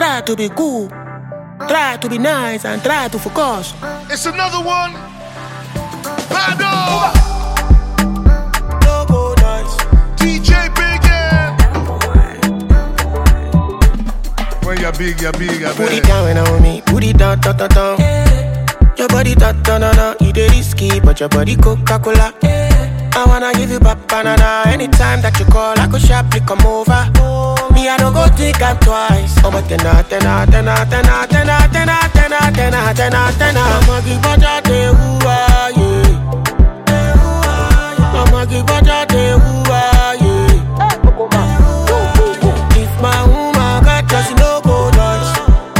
Try to be cool, try to be nice, and try to focus. It's another one. Bado. Logo nice. DJ Big M. When you're big, you're big, you're Put big. it down on me, put it down, down, down, down. Your body down, down, down, down. You dey risky, but your body Coca-Cola. I wanna give you back banana. Anytime that you call, I could sharply come over. Me, I don't go think I'm twice. Oh, but tenna. I'ma give baja de hua, yeah. I'ma give baja de hua, yeah. If my woman got just no go nice.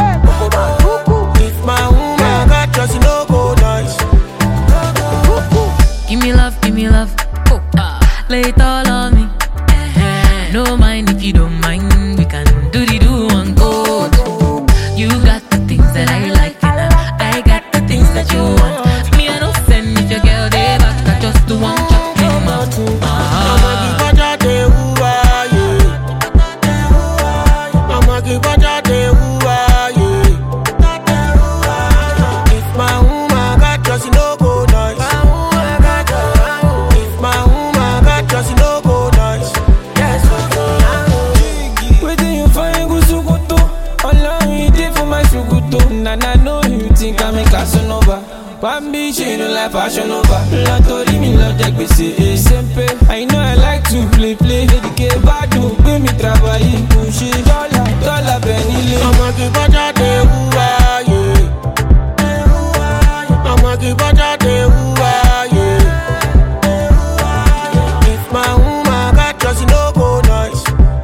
If my woman got just no go nice. Give me love, oh, lay it all on me. No mind if you don't mind, we can do the do one go. You got the things that I like, and I got the things that you want. Me, I don't send if your girl they back, I just do one chop him up. I'ma give baja de hua, yeah. I'ma give baja de hua, yeah. If my woman got just no go nice. If my woman got just no go nice. Waiting you find good sukuto. Allow me day for my sukuto. And I know you think I'm a Casanova. One bitch ain't no like fashion over. Latori me love jack BC simple. I know I like to play. Dedicate badu, pay me travailler. Push it, dollar penny. I'ma give baja de hua, yeah. I'ma give baja de hua, yeah. If my woman got just no go nice.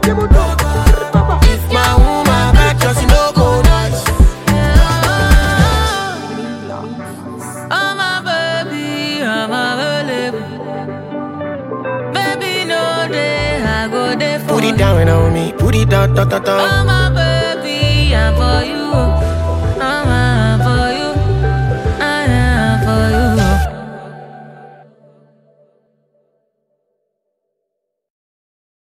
If my woman got just no go nice. Oh my baby, I'm available. Baby, no day, I go there for Put it you. down on me, put it down, down, down, down. Oh my baby, I'm for you.